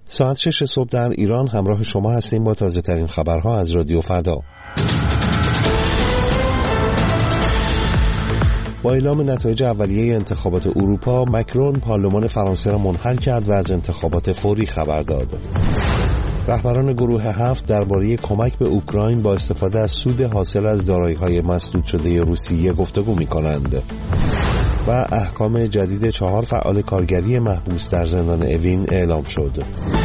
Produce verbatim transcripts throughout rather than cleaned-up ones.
ساعت شش صبح در ایران همراه شما هستیم با تازه ترین خبرها از رادیو فردا. با اعلام نتایج اولیه انتخابات اروپا، مکرون پارلمان فرانسه را منحل کرد و از انتخابات فوری خبر داد. رهبران گروه هفت درباره کمک به اوکراین با استفاده از سود حاصل از دارایی‌های مسدود شده روسیه گفتگو می‌کنند. و احکام جدید چهار فعال کارگری محبوس در زندان اوین اعلام شد.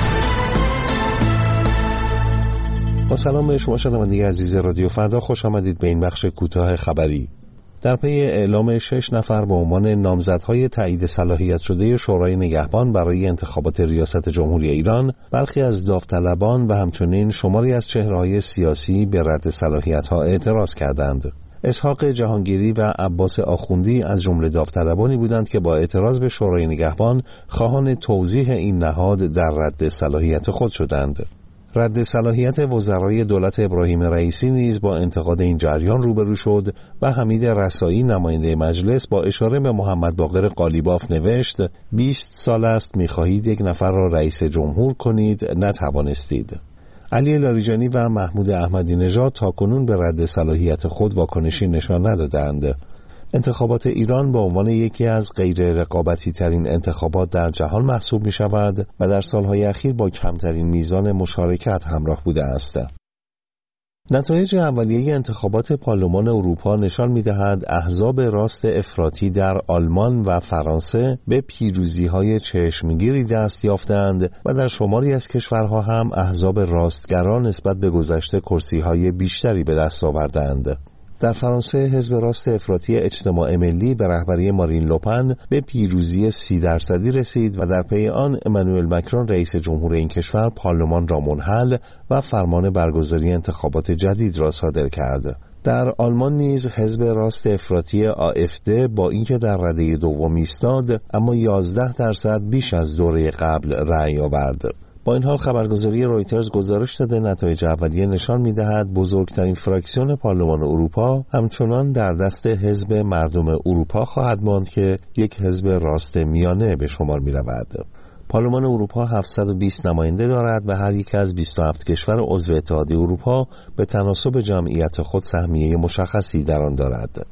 با سلام به شما شنوندگان عزیز رادیو فردا، خوش آمدید به این بخش کوتاه خبری. در پی اعلام شش نفر به عنوان نامزدهای تایید صلاحیت شده شورای نگهبان برای انتخابات ریاست جمهوری ایران، برخی از داوطلبان و همچنین شماری از چهره‌های سیاسی به رد صلاحیت‌ها اعتراض کردند. اسحاق جهانگیری و عباس آخوندی از جمله داوطلبانی بودند که با اعتراض به شورای نگهبان خواهان توضیح این نهاد در رد صلاحیت خود شدند. رد صلاحیت وزرای دولت ابراهیم رئیسی نیز با انتقاد این جریان روبرو شد و حمید رسایی نماینده مجلس با اشاره به محمد باقر قالیباف نوشت: بیست سال است می‌خواهید یک نفر را رئیس جمهور کنید، نتوانستید. علی لاریجانی و محمود احمدی نژاد تاکنون به رد صلاحیت خود واکنشی نشان ندادند. انتخابات ایران به عنوان یکی از غیر رقابتی ترین انتخابات در جهان محسوب می شود و در سالهای اخیر با کمترین میزان مشارکت همراه بوده است. نتایج اولیه انتخابات پارلمان اروپا نشان می‌دهد احزاب راست افراطی در آلمان و فرانسه به پیروزی‌های چشمگیری دست یافتند و در شماری از کشورها هم احزاب راستگرا نسبت به گذشته کرسی‌های بیشتری به دست آوردند. در فرانسه حزب راست افراطی اجتماع ملی به رهبری مارین لوپن به پیروزی سی درصدی رسید و در پی آن امانوئل مکرون رئیس جمهور این کشور پارلمان را منحل و فرمان برگزاری انتخابات جدید را صادر کرد. در آلمان نیز حزب راست افراطی آفد با اینکه در رده دوم ایستاد، اما یازده درصد بیش از دوره قبل رأی آورد. با این حال خبرگزاری رویترز گزارش داده نتایج اولیه نشان می‌دهد بزرگترین فراکسیون پارلمان اروپا همچنان در دست حزب مردم اروپا خواهد ماند که یک حزب راست میانه به شمار می‌رود. پارلمان اروپا هفتصد و بیست نماینده دارد و هر یک از بیست و هفت کشور عضو اتحادیه اروپا به تناسب جمعیت خود سهمیه مشخصی در آن دارد.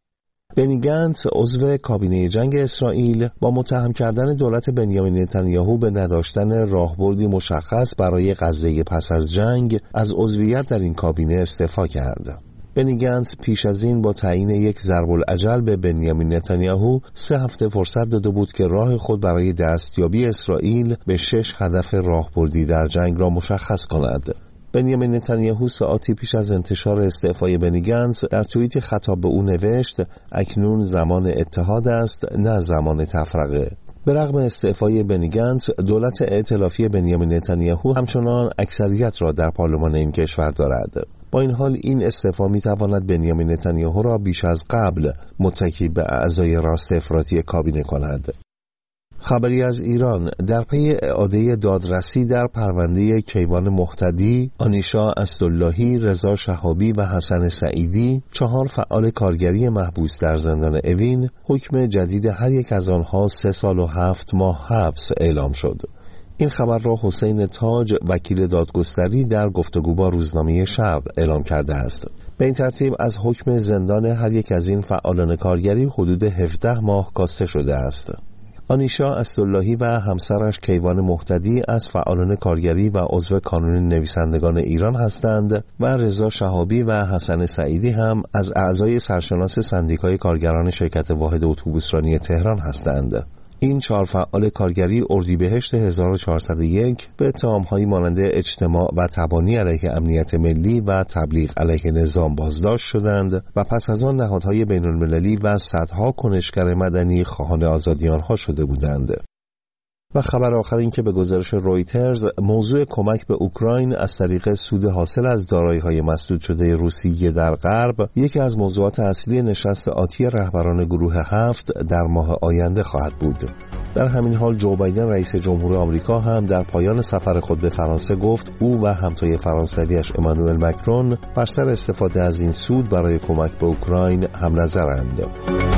بنی گنتس عضو کابینه جنگ اسرائیل با متهم کردن دولت بنیامین نتانیاهو به نداشتن راهبردی مشخص برای غزه پس از جنگ از عضویت در این کابینه استعفا کرد. بنی گنتس پیش از این با تعیین یک ضرب الاجل به بنیامین نتانیاهو سه هفته فرصت داده بود که راه خود برای دستیابی اسرائیل به شش هدف راهبردی در جنگ را مشخص کند. بنیامین نتانیاهو ساعتی پیش از انتشار استعفای بنی گنتس در توییت خطاب به او نوشت: اکنون زمان اتحاد است، نه زمان تفرقه. به رغم استعفای بنی گنتس، دولت ائتلافی بنیامین نتانیاهو همچنان اکثریت را در پارلمان این کشور دارد. با این حال این استعفا می‌تواند بنیامین نتانیاهو را بیش از قبل متکی به اعضای راست افراطی کابینه کند. خبری از ایران: در پی اعاده دادرسی در پرونده کیوان مهتدی، آنیشا اسداللهی، رضا شهابی و حسن سعیدی، چهار فعال کارگری محبوس در زندان اوین، حکم جدید هر یک از آنها سه سال و هفت ماه حبس اعلام شد. این خبر را حسین تاج، وکیل دادگستری، در گفتگو با روزنامه شرق اعلام کرده است. به این ترتیب از حکم زندان هر یک از این فعالان کارگری حدود هفده ماه کاسته شده است. آنیشا اسداللهی و همسرش کیوان مهتدی از فعالان کارگری و عضو کانون نویسندگان ایران هستند و رضا شهابی و حسن سعیدی هم از اعضای سرشناس سندیکای کارگران شرکت واحد اتوبوسرانی تهران هستند. این چهار فعال کارگری اردیبهشت هزار و چهارصد و یک به اتهام‌هایی مانند اجتماع و تبانی علیه امنیت ملی و تبلیغ علیه نظام بازداشت شدند و پس از آن نهادهای بین‌المللی و صدها کنشگر مدنی خواهان آزادی آنها شده بودند. و خبر آخر این که به گزارش رویترز موضوع کمک به اوکراین از طریق سود حاصل از دارایی‌های مسدود شده روسیه در غرب یکی از موضوعات اصلی نشست آتی رهبران گروه هفت در ماه آینده خواهد بود. در همین حال جو بایدن رئیس جمهور آمریکا هم در پایان سفر خود به فرانسه گفت او و همتای فرانسویش امانوئل مکرون بر سر استفاده از این سود برای کمک به اوکراین هم نظرند.